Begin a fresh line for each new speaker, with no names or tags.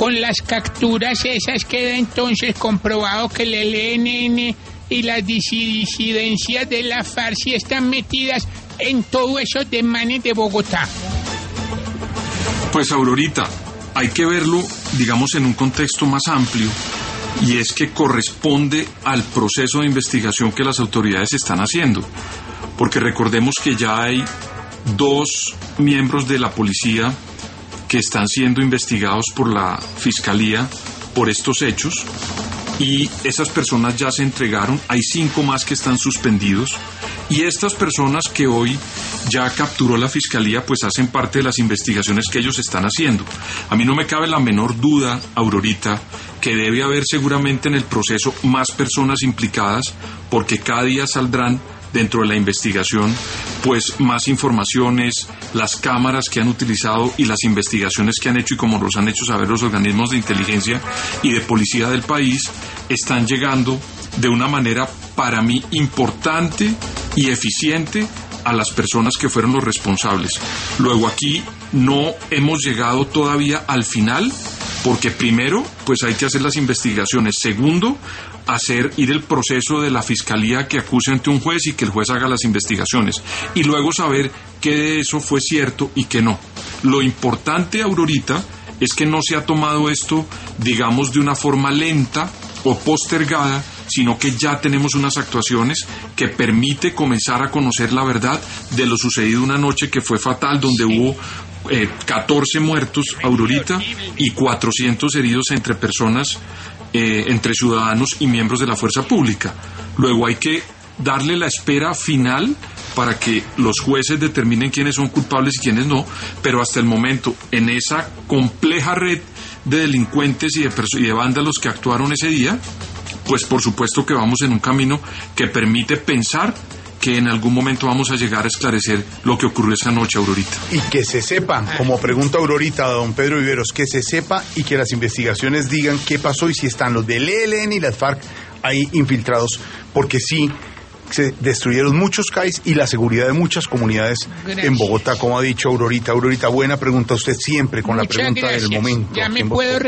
con las capturas esas queda entonces comprobado que el ELN y las disidencias de la FARC sí están metidas en todo eso de manes de Bogotá.
Pues Aurorita, hay que verlo, digamos, en un contexto más amplio, y es que corresponde al proceso de investigación que las autoridades están haciendo, porque recordemos que ya hay 2 miembros de la policía que están siendo investigados por la Fiscalía por estos hechos, y esas personas ya se entregaron. Hay 5 más que están suspendidos, y estas personas que hoy ya capturó la Fiscalía pues hacen parte de las investigaciones que ellos están haciendo. A mí no me cabe la menor duda, Aurorita, que debe haber seguramente en el proceso más personas implicadas, porque cada día saldrán dentro de la investigación pues más informaciones, las cámaras que han utilizado y las investigaciones que han hecho, y como los han hecho saber los organismos de inteligencia y de policía del país, están llegando de una manera para mí importante y eficiente a las personas que fueron los responsables. Luego aquí no hemos llegado todavía al final, porque primero pues hay que hacer las investigaciones, segundo ir el proceso de la Fiscalía que acuse ante un juez y que el juez haga las investigaciones, y luego saber qué de eso fue cierto y qué no. Lo importante, Aurorita, es que no se ha tomado esto, digamos, de una forma lenta o postergada, sino que ya tenemos unas actuaciones que permite comenzar a conocer la verdad de lo sucedido una noche que fue fatal, donde hubo 14 muertos, Aurorita, y 400 heridos entre personas, entre ciudadanos y miembros de la fuerza pública. Luego hay que darle la espera final para que los jueces determinen quiénes son culpables y quiénes no, pero hasta el momento, en esa compleja red de delincuentes y de vándalos que actuaron ese día, pues por supuesto que vamos en un camino que permite pensar que en algún momento vamos a llegar a esclarecer lo que ocurrió esa noche, Aurorita.
Y que se sepa, como pregunta Aurorita a don Pedro Viveros, que se sepa y que las investigaciones digan qué pasó y si están los del ELN y las FARC ahí infiltrados, porque sí se destruyeron muchos CAIs y la seguridad de muchas comunidades en Bogotá, como ha dicho Aurorita. Aurorita, buena pregunta, usted siempre con la pregunta del momento.
Ya me puedo